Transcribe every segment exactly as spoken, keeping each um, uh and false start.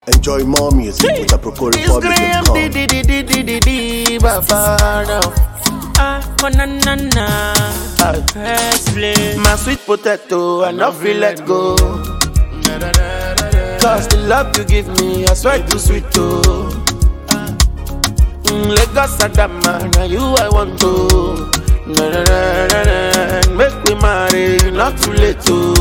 Enjoy more music with Aproko Republic dot com. It's Graham, di di di di di di Baba now. Ah, na na na. First place. My sweet potato, I not feel let go. Cause the love you give me, I swear too sweet too. Mm, Lagos Adama, now you I want to. Na, na, na, na, na. Make we marry, not too late too.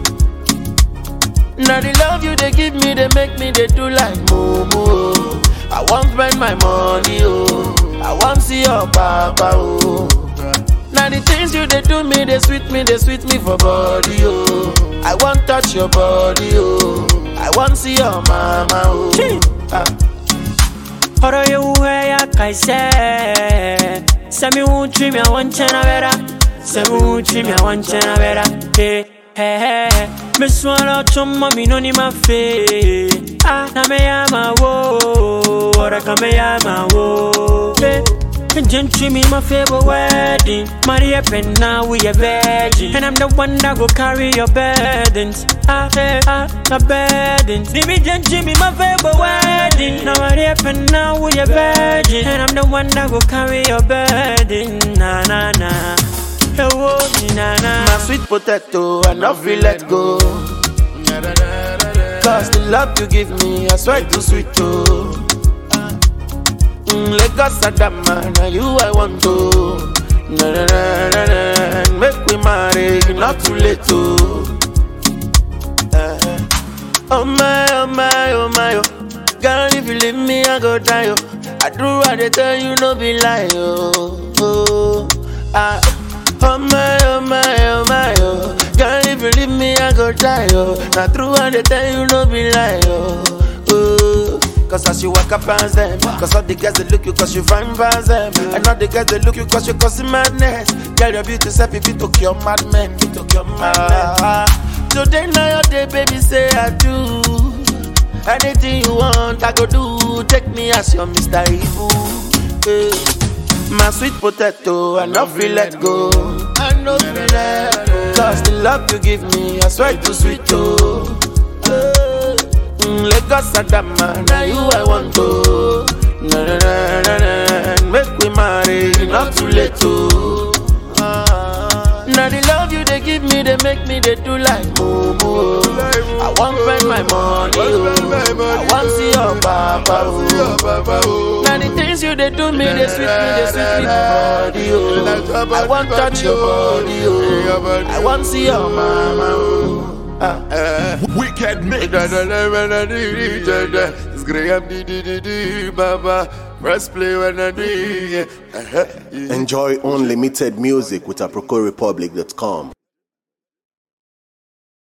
Now the love you they give me, they make me they do like moo. I won't spend my money, oh. I want see your papa, oh. Now the things you they do me, they sweet me, they sweet me for body, oh. I want touch your body, oh. I want see your mama, oh. Ah. Oro you way ya kaise. Semi won't treat me, I want chana vera. Semi won't treat me, I want chana vera. Hey, hey, hey. Me swallow chumma, me no ni ma fe. Ah, na me ama wo. Ora ka me ama wo. Hey. Gentry me my favorite wedding. Maria Penna, we a virgin. And I'm the one that go carry your burdens. Ah, eh, ah, the burdens. Leave me gentry me my favorite wedding. Now Maria Penna, we a virgin. And I'm the one that go carry your burden. Na na na. Hey, whoa, na na. My sweet potato, I not feel let go. Cause the love you give me, I swear too sweet too. Mm, Lagos Adama, now you I want to. Na na na na na, make we marry, not too late too. Uh, oh my, oh my, oh my, oh. Girl, if you leave me, I go die, oh. I do what they tell you, no be lie, oh. Oh, ah. Oh my, oh my, oh my, oh. Girl, if you leave me, I go die, oh. Now true what they tell you, no be lie, oh. Oh. Cause as you walk up past them, cause all the girls they look you cause you fine past them. And all the girls they look you cause you causing madness. Girl, your beauty self if you took your madmen, you took your madmen. Ah, today now your day, baby, say I do. Anything you want, I go do. Take me as your Mister Evil. Hey. My sweet potato, I not feel let go. I know feel let go. Cause the love you give me, I swear too sweet too. Lagos Adama, now you I want to. Na na na na na, make we marry, not too late too. Ah. Now the love you they give me, they make me they do like moo moo. I want spend my money, oh. I want see your papa, oh. Now the things you they do me, they sweet me, they sweet me body, oh. I want touch your body, oh. I want see your mama, oh. Ah, uh, Wicked mix. It's Graham, di di di di Baba. Press play when I do it. Enjoy unlimited music with Aproko Republic dot com.